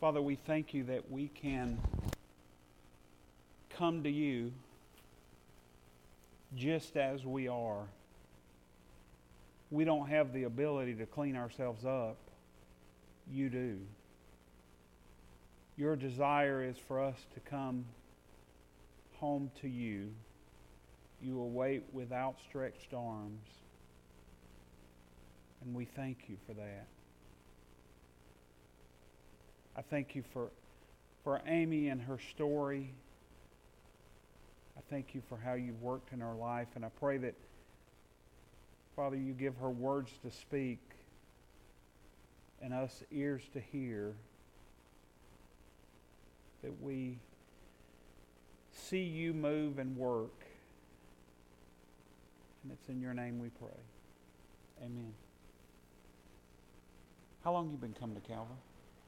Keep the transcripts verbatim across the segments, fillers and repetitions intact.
Father, we thank you that we can come to you just as we are. We don't have the ability to clean ourselves up. You do. Your desire is for us to come home to you. You await with outstretched arms. And we thank you for that. I thank you for, for Amy and her story. I thank you for how you've worked in her life. And I pray that, Father, you give her words to speak and us ears to hear, that we see you move and work. And it's in your name we pray. Amen. How long have you been coming to Calvary?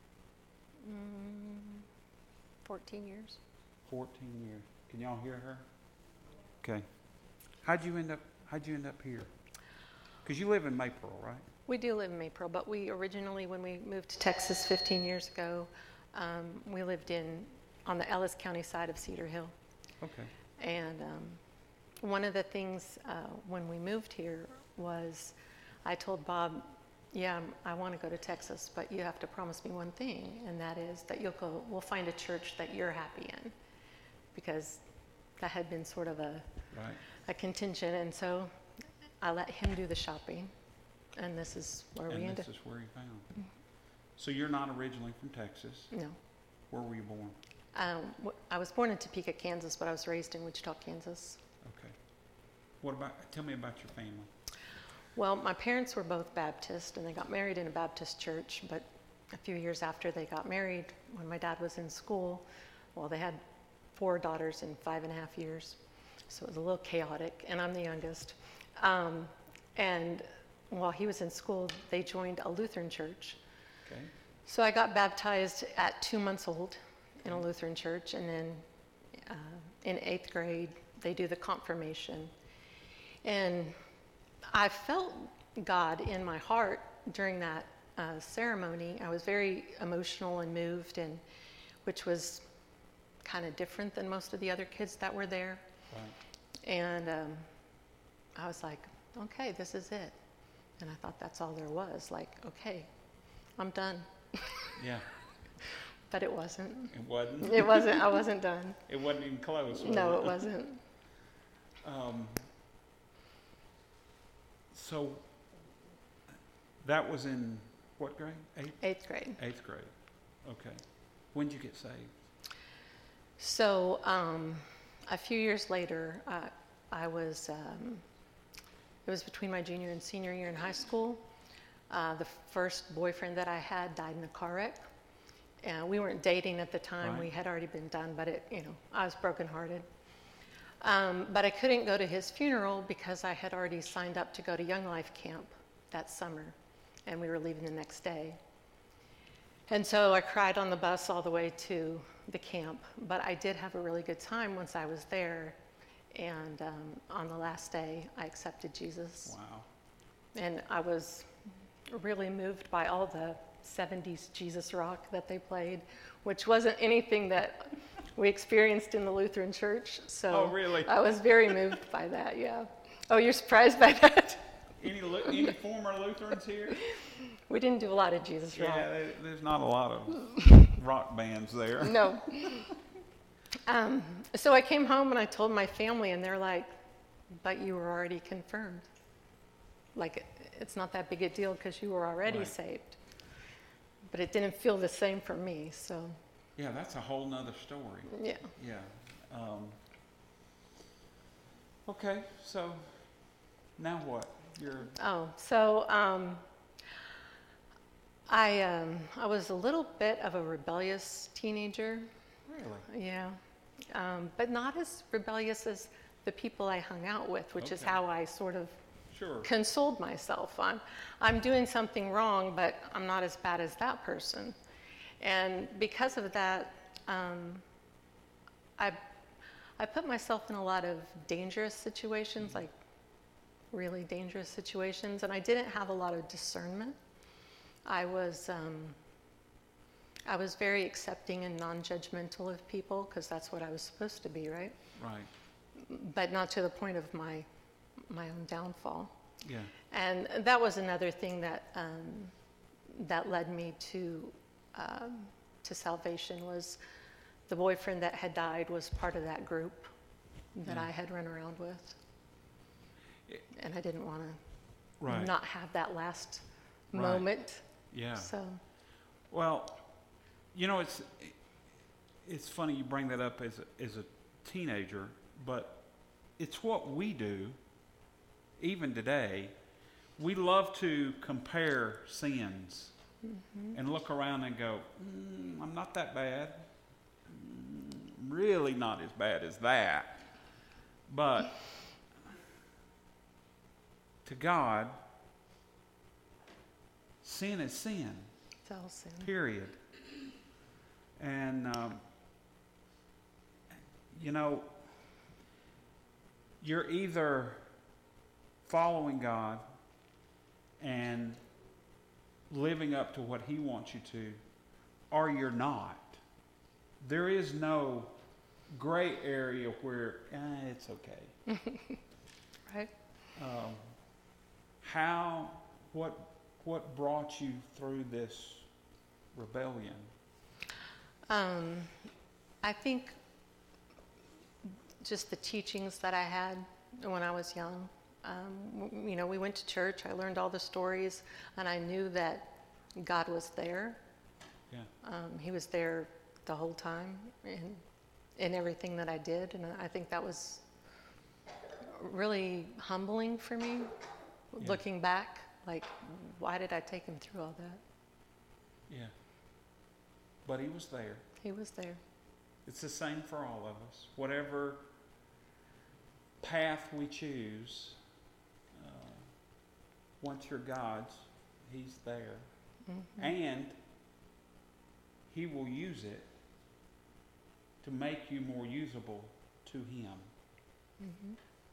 Mm, fourteen years. fourteen years. Can y'all hear her? Okay. How'd you end up how'd you end up here? Because you live in Maypearl, right? We do live in Maypearl, but we originally, when we moved to Texas fifteen years ago, um, we lived in on the Ellis County side of Cedar Hill. Okay. And um, one of the things uh, when we moved here was I told Bob, yeah, I want to go to Texas, but you have to promise me one thing, and that is that you'll go, we'll find a church that you're happy in, because that had been sort of a, right. a contingent. And so I let him do the shopping, and this is where and we ended. this is where you found. Mm-hmm. So you're not originally from Texas? No. Where were you born? Um, I was born in Topeka, Kansas, but I was raised in Wichita, Kansas. Okay. What about, tell me about your family. Well, my parents were both Baptist, and they got married in a Baptist church, but a few years after they got married, when my dad was in school, well, they had four daughters in five and a half years, so it was a little chaotic, and I'm the youngest. Um, and while he was in school, they joined a Lutheran church. Okay. So I got baptized at two months old in a Lutheran church, and then uh, in eighth grade, they do the confirmation. And I felt God in my heart during that uh, ceremony. I was very emotional and moved, and which was kind of different than most of the other kids that were there. Right. And um, I was like, okay, this is it. And I thought that's all there was. Like, okay, I'm done. Yeah. But it wasn't. It wasn't? It wasn't. I wasn't done. It wasn't even close, was No, it? it wasn't. Um, so that was in what grade? Eighth? Eighth grade. Eighth grade. Okay. When did you get saved? So um, a few years later, uh, I was, um, it was between my junior and senior year in high school. Uh, the first boyfriend that I had died in a car wreck. And we weren't dating at the time. Right. We had already been done, but it, you know, I was brokenhearted. Um, but I couldn't go to his funeral because I had already signed up to go to Young Life Camp that summer, and we were leaving the next day. And so I cried on the bus all the way to the camp, but I did have a really good time once I was there. And um, on the last day, I accepted Jesus. Wow. And I was really moved by all the seventies Jesus rock that they played, which wasn't anything that we experienced in the Lutheran church. So oh, really? I was very moved by that, yeah. Oh, you're surprised by that? Any any former Lutherans here? We didn't do a lot of Jesus rock. Yeah, there, there's not a lot of rock bands there. No. Um, so I came home and I told my family, and they're like, but you were already confirmed. Like, it's not that big a deal because you were already Right. saved. But it didn't feel the same for me, so. Yeah, that's a whole nother story. Yeah. Yeah. Um, okay, so now what? You're Oh, so um, I um, I was a little bit of a rebellious teenager. really? Yeah, um, but not as rebellious as the people I hung out with, which is Okay. how I sort of Sure. consoled myself. I'm, I'm doing something wrong, but I'm not as bad as that person. And because of that, um, I, I put myself in a lot of dangerous situations, like really dangerous situations, and I didn't have a lot of discernment. I was, um, I was very accepting and non-judgmental of people because that's what I was supposed to be, right? Right. But not to the point of my my own downfall. Yeah. And that was another thing that um, that led me to um, to salvation was the boyfriend that had died was part of that group that Yeah. I had run around with, It- and I didn't want to Right. not have that last Right. moment. Yeah. So Well, you know, it's it's funny you bring that up as a, as a teenager, but it's what we do even today. We love to compare sins mm-hmm. and look around and go, mm, I'm not that bad. Mm, really not as bad as that. But to God, sin is sin. it's all sin. Period. And, um, you know, you're either following God and living up to what He wants you to, or you're not. There is no gray area where eh, it's okay. Right? Um, how, what, what brought you through this rebellion? Um, I think just the teachings that I had when I was young. Um, w- you know, we went to church. I learned all the stories, and I knew that God was there. Yeah. Um, he was there the whole time in in everything that I did, and I think that was really humbling for me. Yeah. Looking back, like, why did I take him through all that? Yeah. But He was there. He was there. It's the same for all of us. Whatever path we choose, uh, once you're God's, He's there. Mm-hmm. And He will use it to make you more usable to Him. Mm-hmm.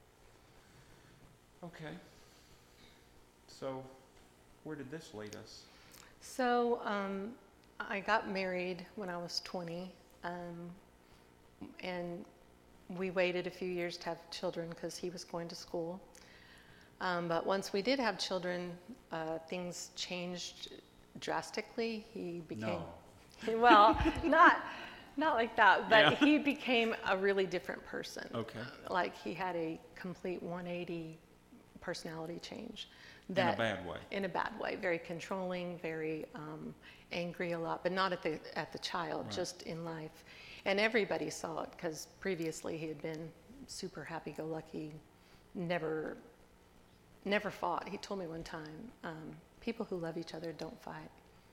Okay. So, where did this lead us? So um, I got married when I was twenty, um, and we waited a few years to have children because he was going to school. Um, but once we did have children, uh, things changed drastically. He became, No. well, not not like that, but Yeah. he became a really different person. Okay. Like he had a complete one eighty personality change. In a That, bad way. in a bad way, very controlling, very um, angry a lot, but not at the at the child, Right. just in life. And everybody saw it because previously he had been super happy-go-lucky, never never fought. He told me one time, um, people who love each other don't fight.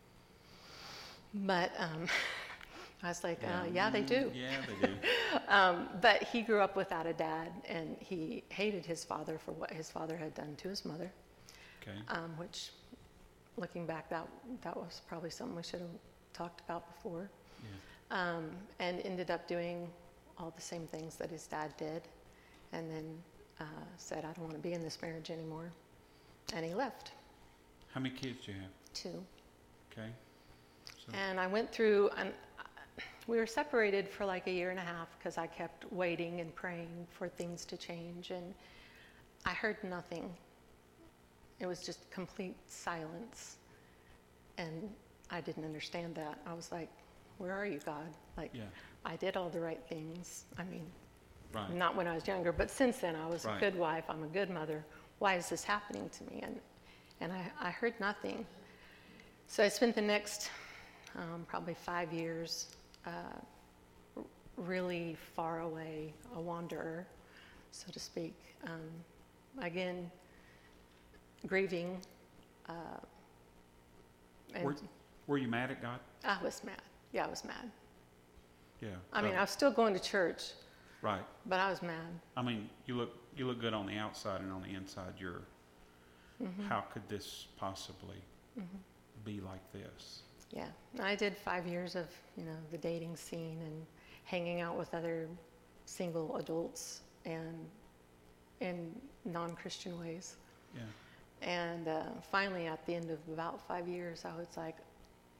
But um, I was like, yeah, uh, yeah they do. Yeah, they do. Um, but he grew up without a dad, and he hated his father for what his father had done to his mother. Okay. Um, which, looking back, that that was probably something we should have talked about before. Yeah. Um, and ended up doing all the same things that his dad did, and then uh, said, "I don't want to be in this marriage anymore," and he left. How many kids do you have? Two. Okay. So, And I went through, and we were separated for like a year and a half because I kept waiting and praying for things to change, and I heard nothing. It was just complete silence. And I didn't understand that. I was like, where are you, God? Like, yeah. I did all the right things. I mean, Right. not when I was younger, but since then I was Right. a good wife. I'm a good mother. Why is this happening to me? And and I, I heard nothing. So I spent the next um, probably five years uh, r- really far away, a wanderer, so to speak. Um, again, grieving. Uh, and Were, were you mad at God? I was mad. Yeah, I was mad. Yeah. I mean, Uh, I was still going to church, right. but I was mad. I mean, you look you look good on the outside, and on the inside, you're. Mm-hmm. How could this possibly Mm-hmm. be like this? Yeah, I did five years of, you know, the dating scene and hanging out with other single adults and in non-Christian ways. Yeah. And uh, finally, at the end of about five years, I was like,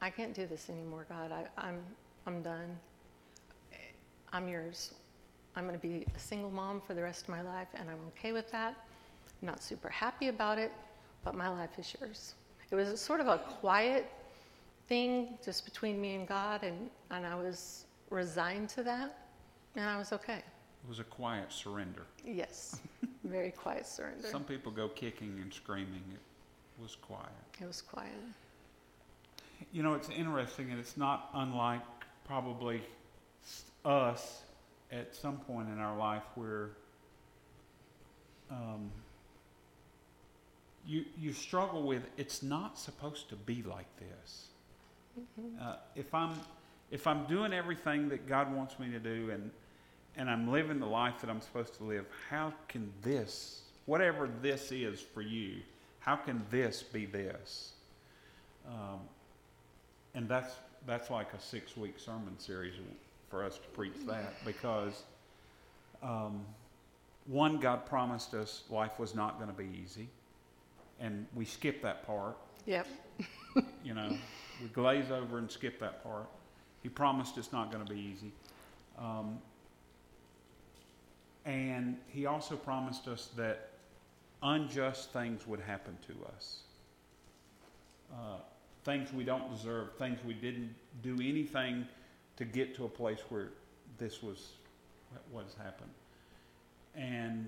I can't do this anymore, God. I, I'm, I'm done. I'm yours. I'm going to be a single mom for the rest of my life, and I'm okay with that. I'm not super happy about it, but my life is yours. It was sort of a quiet thing just between me and God, and, and I was resigned to that, and I was okay. It was a quiet surrender. Yes, very quiet surrender. Some people go kicking and screaming. It was quiet. It was quiet. You know, it's interesting, and it's not unlike probably us at some point in our life where um, you you struggle with, it's not supposed to be like this. Mm-hmm. Uh, if I'm if I'm doing everything that God wants me to do, and and I'm living the life that I'm supposed to live, how can this, whatever this is for you, how can this be this? Um, and that's that's like a six-week sermon series for us to preach that, because um, one, God promised us life was not going to be easy, and we skip that part. Yep. You know, we glaze over and skip that part. He promised it's not going to be easy. Um, and he also promised us that unjust things would happen to us. Uh, things we don't deserve, things we didn't do anything to get to a place where this was what has happened. And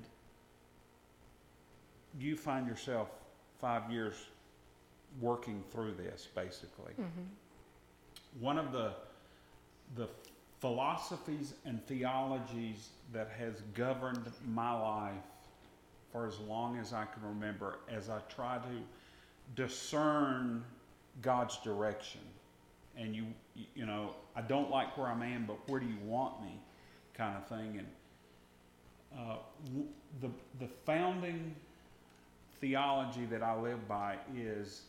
you find yourself five years working through this, basically. Mm-hmm. One of the the philosophies and theologies that has governed my life for as long as I can remember, as I try to discern God's direction. And you, you know, I don't like where I'm at, but where do you want me, kind of thing. And uh, the the founding theology that I live by is,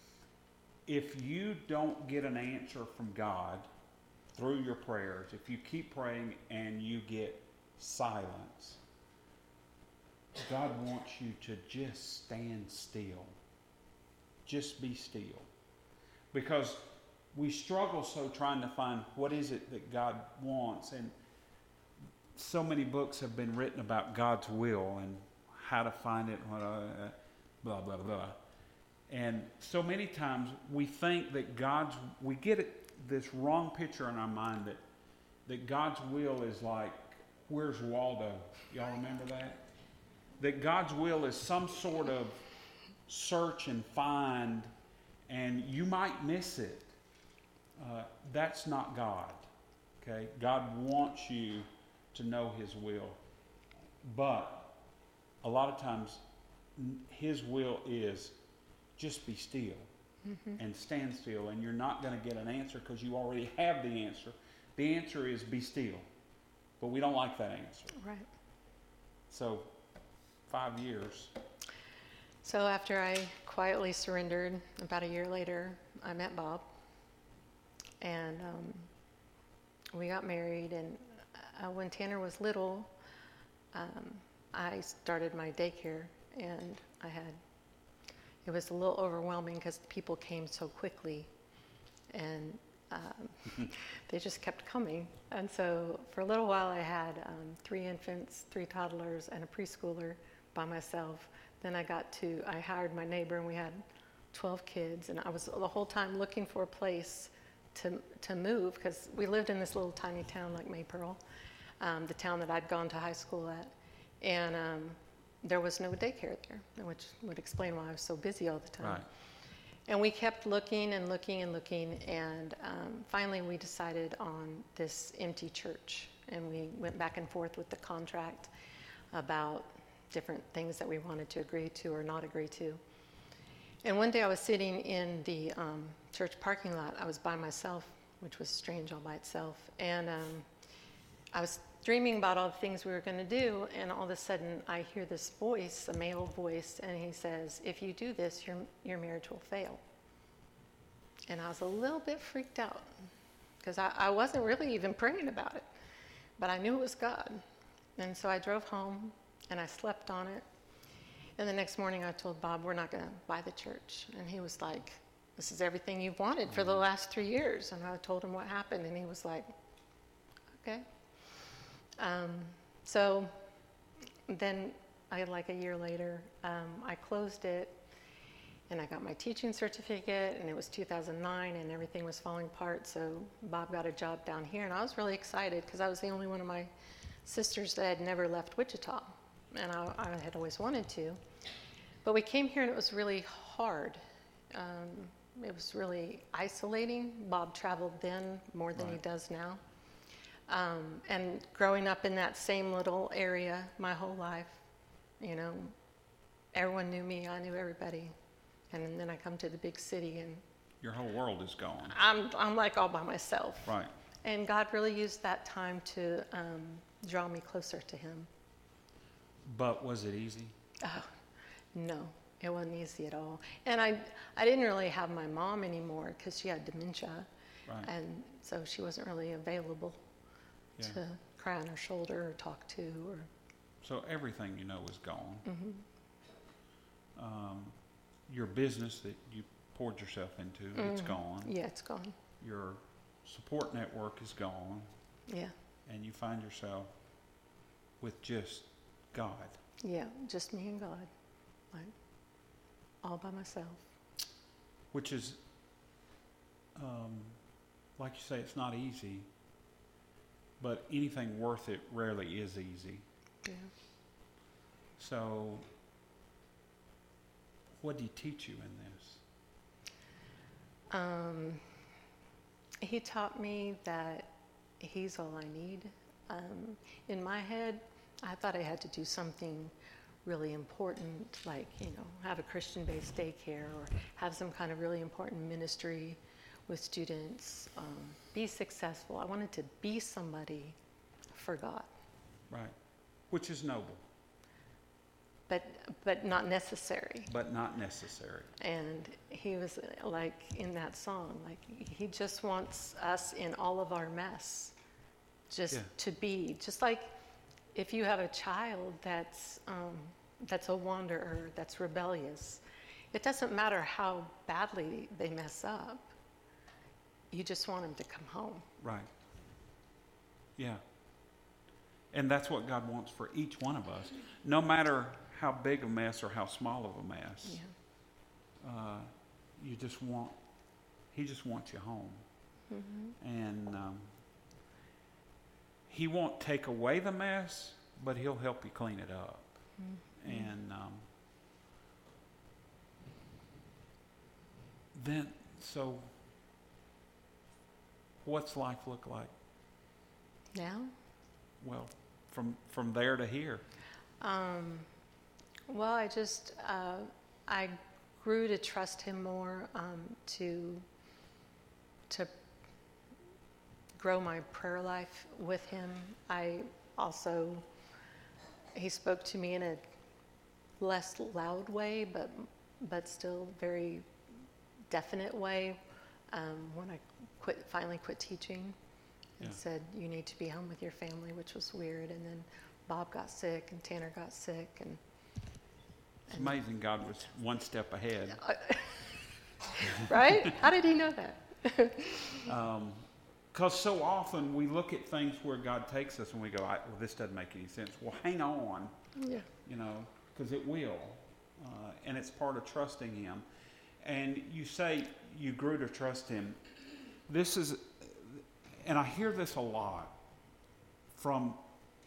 if you don't get an answer from God through your prayers, if you keep praying and you get silence, God wants you to just stand still. Just be still. Because we struggle so trying to find what is it that God wants. And so many books have been written about God's will and how to find it, blah, blah, blah. And so many times we think that God's, we get it, this wrong picture in our mind that, that God's will is like, where's Waldo? Y'all remember that? That God's will is some sort of search and find, and you might miss it. Uh, that's not God. Okay? God wants you to know His will. But a lot of times His will is just be still. Mm-hmm. And stand still, and you're not going to get an answer because you already have the answer. The answer is be still. But we don't like that answer. Right. So, five years. So after I quietly surrendered, about a year later, I met Bob. And um, we got married. And uh, when Tanner was little, um, I started my daycare. And I had, it was a little overwhelming because people came so quickly. And um, they just kept coming. And so for a little while I had um, three infants, three toddlers, and a preschooler by myself. Then I got to, I hired my neighbor, and we had twelve kids. And I was the whole time looking for a place to to move, because we lived in this little tiny town like Maypearl, um, the town that I'd gone to high school at. And um, there was no daycare there, which would explain why I was so busy all the time. Right. And we kept looking and looking and looking, and um, finally we decided on this empty church. And we went back and forth with the contract about different things that we wanted to agree to or not agree to. And one day I was sitting in the um, church parking lot. I was by myself, which was strange all by itself. And um, I was dreaming about all the things we were going to do, and all of a sudden I hear this voice, a male voice, and he says, if you do this, your your marriage will fail. And I was a little bit freaked out, because I, I wasn't really even praying about it, but I knew it was God. And so I drove home, and I slept on it. And the next morning I told Bob, we're not going to buy the church. And he was like, this is everything you've wanted for the last three years. And I told him what happened, and he was like, okay. Um, so then, I like a year later, um, I closed it, and I got my teaching certificate, and it was two thousand nine, and everything was falling apart. So Bob got a job down here, and I was really excited because I was the only one of my sisters that had never left Wichita, and I, I had always wanted to. But we came here, and it was really hard. Um, it was really isolating. Bob traveled then more than Right. he does now. Um, and growing up in that same little area my whole life, you know, everyone knew me, I knew everybody. And then I come to the big city, and Your whole world is gone. I'm, I'm like all by myself. Right. And God really used that time to um, draw me closer to him. But was it easy? Oh, no, it wasn't easy at all. And I, I didn't really have my mom anymore because she had dementia. Right. And so she wasn't really available Yeah. to cry on her shoulder or talk to. Or So everything you know is gone. mm-hmm. Um, your business that you poured yourself into, it's Mhm. gone. Yeah, it's gone. Your support network is gone. Yeah, And you find yourself with just God. yeah, just me and God, like all by myself. Which is, um, like you say, it's not easy. But anything worth it rarely is easy. Yeah. So, what did he teach you in this? Um, he taught me that he's all I need. Um, in my head, I thought I had to do something really important, like, you know, have a Christian-based daycare or have some kind of really important ministry with students, um, be successful. I wanted to be somebody for God. Right. Which is noble, But, but not necessary. but not necessary. And he was uh, like in that song, like he just wants us in all of our mess, just Yeah. to be. Just like if you have a child that's um, that's a wanderer, that's rebellious, it doesn't matter how badly they mess up. You just want them to come home. Right. Yeah. And that's what God wants for each one of us. No matter how big a mess or how small of a mess, Yeah. uh, you just want, he just wants you home. Mm-hmm. And um, he won't take away the mess, but he'll help you clean it up. Mm-hmm. And um, then, so what's life look like? Now? Well, from from there to here. Um, well, I just, uh, I grew to trust him more, um, to, to grow my prayer life with him. I also, he spoke to me in a less loud way, but, but still very definite way, um, when I quit, finally quit teaching. And Yeah. said, you need to be home with your family, which was weird. And then Bob got sick and Tanner got sick. And, It's and amazing God was one step ahead. right? How did he know that? Because um, so often we look at things where God takes us and we go, I, well, this doesn't make any sense. Well, hang on, Yeah. you know, because it will. Uh, and it's part of trusting him. And you say you grew to trust him. This is, and I hear this a lot from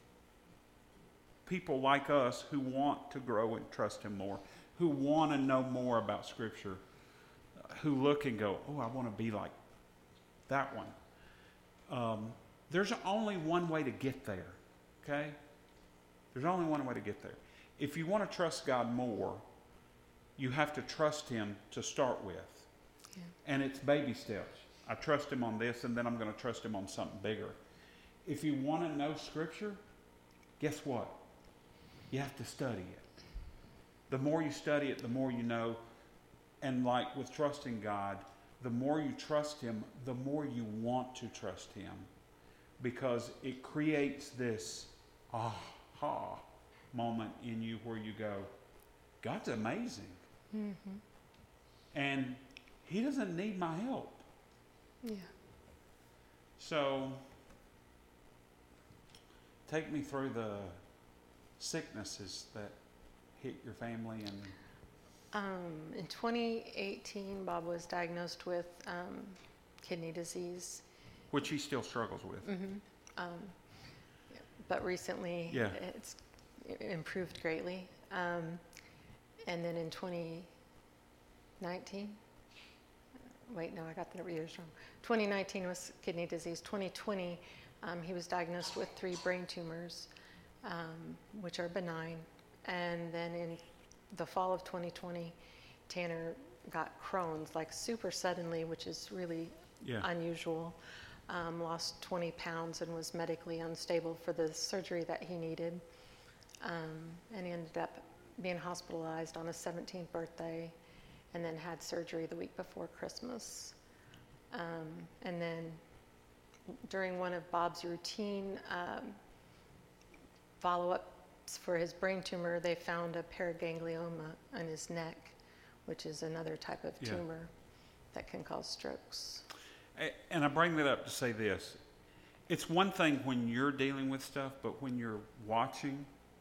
people like us who want to grow and trust him more, who want to know more about Scripture, who look and go, oh, I want to be like that one. Um, there's only one way to get there, okay? There's only one way to get there. If you want to trust God more, you have to trust him to start with. Yeah. And it's baby steps. I trust him on this, and then I'm going to trust him on something bigger. If you want to know Scripture, guess what? You have to study it. The more you study it, the more you know. And like with trusting God, the more you trust him, the more you want to trust him. Because it creates this aha moment in you where you go, God's amazing. Mm-hmm. And he doesn't need my help. Yeah. So, take me through the sicknesses that hit your family and. Um, in twenty eighteen, Bob was diagnosed with um, kidney disease. Which he still struggles with. Mm-hmm. Um, but recently, yeah. it's improved greatly. Um, and then in twenty nineteen, wait, no, I got the years wrong. twenty nineteen was kidney disease. twenty twenty, um, he was diagnosed with three brain tumors, um, which are benign. And then in the fall of twenty twenty, Tanner got Crohn's, like super suddenly, which is really yeah. unusual. Um, lost twenty pounds and was medically unstable for the surgery that he needed. Um, and he ended up being hospitalized on his seventeenth birthday and then had surgery the week before Christmas. Um, and then during one of Bob's routine um, follow-ups for his brain tumor, they found a paraganglioma in his neck, which is another type of yeah. tumor that can cause strokes. And I bring that up to say this. It's one thing when you're dealing with stuff, but when you're watching,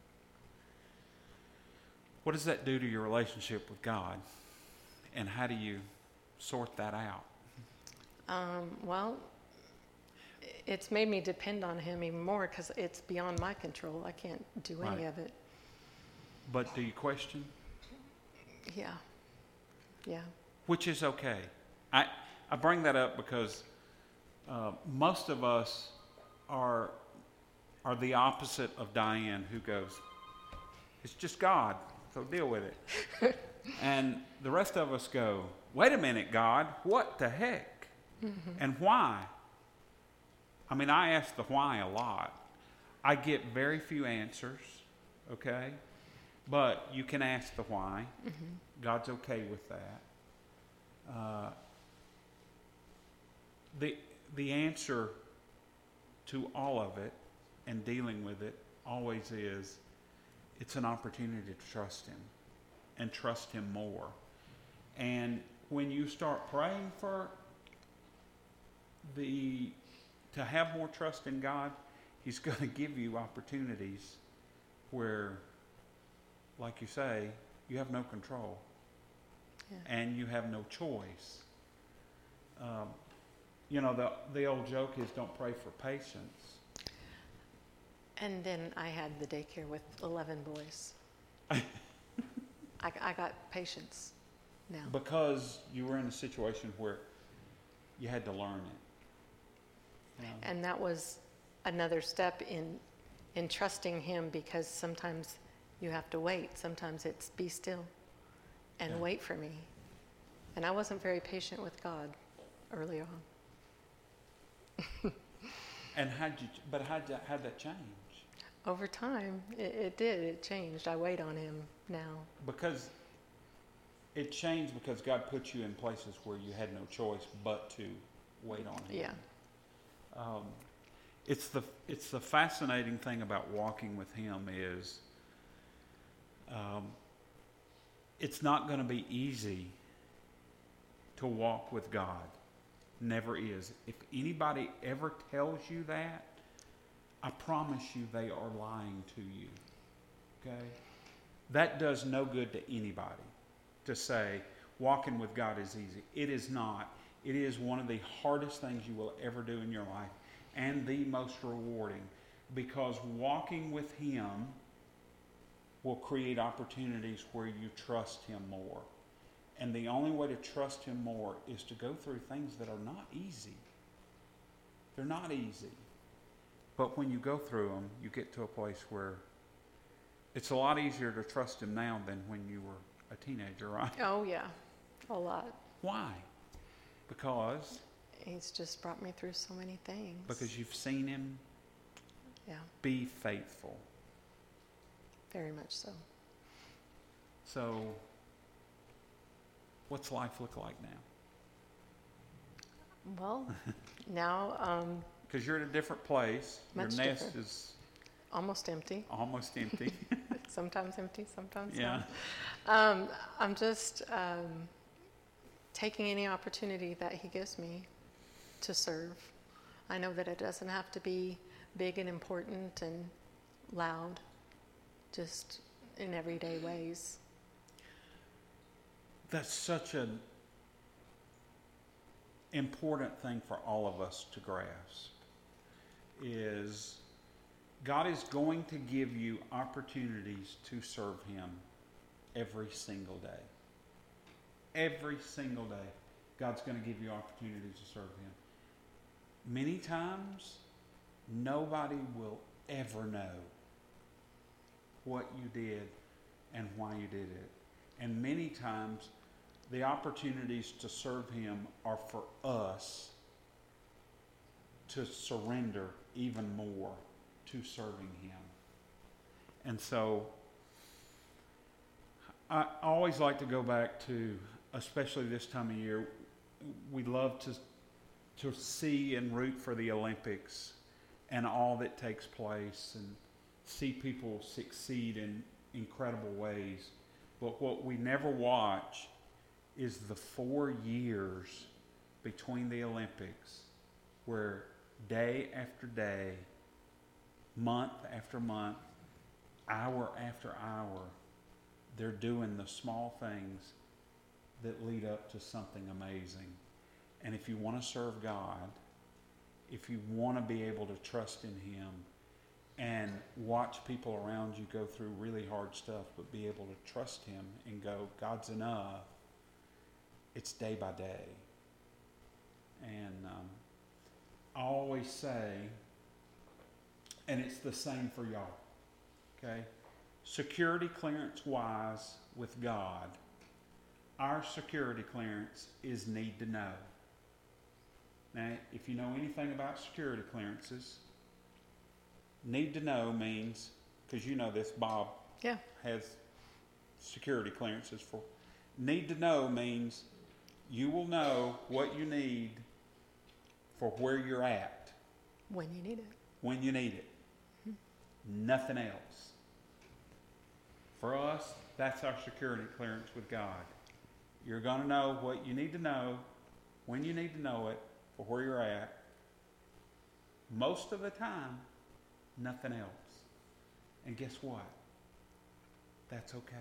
what does that do to your relationship with God? And how do you sort that out? Um, well, it's made me depend on him even more because it's beyond my control. I can't do any right. of it. But do you question? Yeah. Yeah. Which is okay. I, I bring that up because uh, most of us are, are the opposite of Diane, who goes, it's just God, so deal with it. And the rest of us go, wait a minute, God, what the heck? Mm-hmm. And why? I mean, I ask the why a lot. I get very few answers, okay? But you can ask the why. Mm-hmm. God's okay with that. Uh, the the answer to all of it and dealing with it always is, it's an opportunity to trust Him and trust Him more. And when you start praying for the to have more trust in God, He's going to give you opportunities where, like you say, you have no control. Yeah. And you have no choice. Um, you know, the the old joke is don't pray for patience. And then I had the daycare with eleven boys. I, I got patience now. Because you were in a situation where you had to learn it. You know? And that was another step in in trusting Him, because sometimes you have to wait. Sometimes it's be still and yeah. wait for me. And I wasn't very patient with God early on. And how'd you, but how'd that, how'd that change? Over time, it, it did. It changed. I wait on Him now. Because it changed because God put you in places where you had no choice but to wait on Him. Yeah. Um, it's the it's the fascinating thing about walking with Him is um, it's not going to be easy to walk with God. Never is. If anybody ever tells you that, I promise you they are lying to you. Okay? That does no good to anybody to say walking with God is easy. It is not. It is one of the hardest things you will ever do in your life, and the most rewarding, because walking with Him will create opportunities where you trust Him more. And the only way to trust Him more is to go through things that are not easy. They're not easy. But when you go through them, you get to a place where it's a lot easier to trust Him now than when you were a teenager, right? Oh, yeah. A lot. Why? Because? He's just brought me through so many things. Because you've seen Him yeah. be faithful. Very much so. So, what's life look like now? Well, now... Um, because you're in a different place. Much Your nest different. is almost empty. Almost empty. Sometimes empty, sometimes yeah. not. Um, I'm just um, taking any opportunity that he gives me to serve. I know that it doesn't have to be big and important and loud, just in everyday ways. That's such an important thing for all of us to grasp, is God is going to give you opportunities to serve him every single day. Every single day, God's going to give you opportunities to serve him. Many times, nobody will ever know what you did and why you did it. And many times, the opportunities to serve him are for us to surrender even more to serving him. And so, I always like to go back to, especially this time of year, we love to to see and root for the Olympics and all that takes place and see people succeed in incredible ways. But what we never watch is the four years between the Olympics where day after day, month after month, hour after hour, they're doing the small things that lead up to something amazing. And if you want to serve God, if you want to be able to trust in him and watch people around you go through really hard stuff, but be able to trust him and go, God's enough, it's day by day. And um, I always say, and it's the same for y'all, okay? Security clearance wise with God, our security clearance is need to know. Now, if you know anything about security clearances, need to know means, because you know this, Bob Yeah. has security clearances for. Need to know means you will know what you need for where you're at. When you need it. When you need it. Mm-hmm. Nothing else. For us, that's our security clearance with God. You're going to know what you need to know, when you need to know it, for where you're at. Most of the time, nothing else. And guess what? That's okay.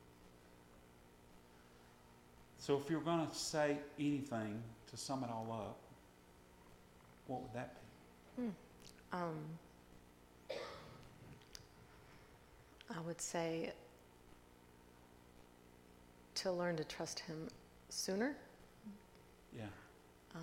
So if you're going to say anything to sum it all up, what would that be? Hmm. Um, I would say to learn to trust him sooner. Yeah. Um,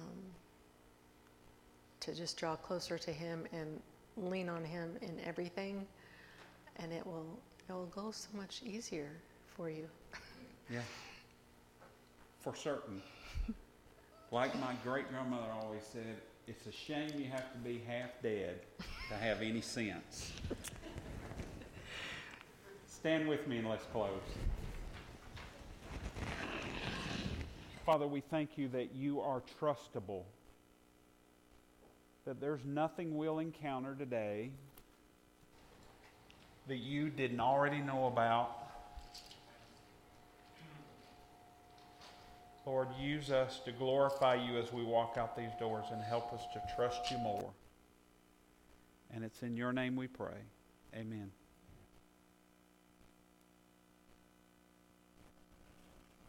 to just draw closer to him and lean on him in everything, and it will it will go so much easier for you. Yeah. For certain. Like my great grandmother always said, it's a shame you have to be half dead to have any sense. Stand with me and let's close. Father, we thank you that you are trustable, that there's nothing we'll encounter today that you didn't already know about. Lord, use us to glorify you as we walk out these doors and help us to trust you more. And it's in your name we pray. Amen.